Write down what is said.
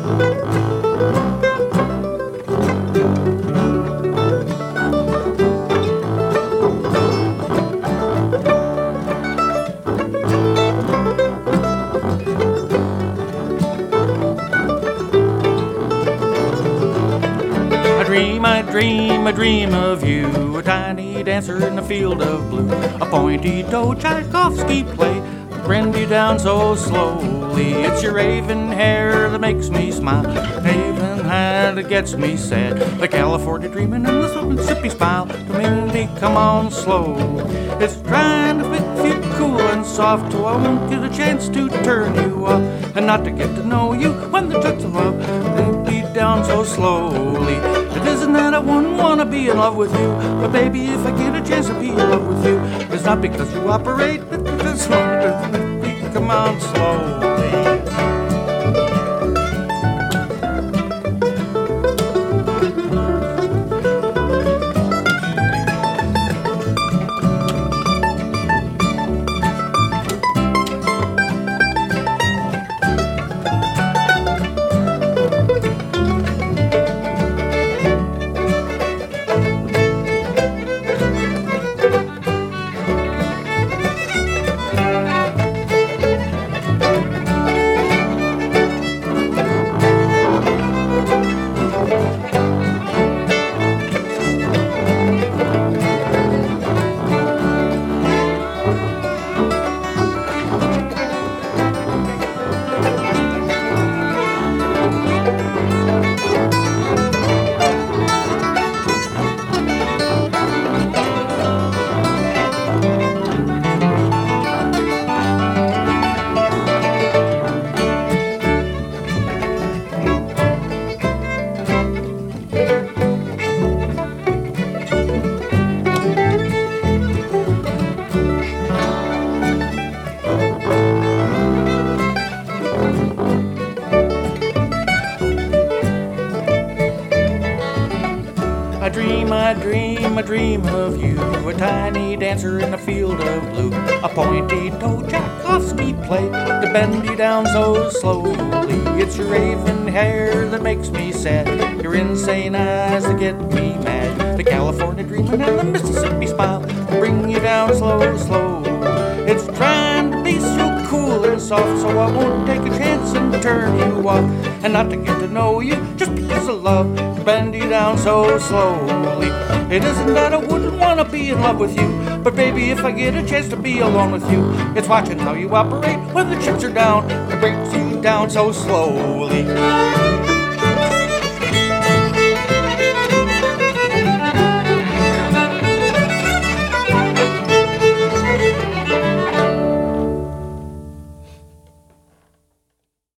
I dream of you, a tiny dancer in a field of blue, a pointy toe Tchaikovsky play, bring you down so slowly. It's your raven hair that makes me smile, raven hair that gets me sad, the California dreaming and the Mississippi smile to make me come on slow. It's trying to make you feel cool and soft, so I won't get a chance to turn you up, and not to get to know you when the touch of love bring me down so slowly. It isn't that I wouldn't want to be in love with you, but baby, if I get a chance to be in love with you, it's not because you operate, it's because you come on slowly. I dream of you, a tiny dancer in a field of blue, a pointy toe Tchaikovsky play to bend you down so slowly. It's your raven hair that makes me sad, your insane eyes that get me mad, the California dreaming and the Mississippi smile to bring you down slow, slow. It's trying to be so cool and soft, so I won't take a chance and turn you off, and not to get to know you just because of love to bend you down so slowly. It isn't that I wouldn't want to be in love with you, but baby, if I get a chance to be alone with you, it's watching how you operate when the chips are down, it breaks you down so slowly.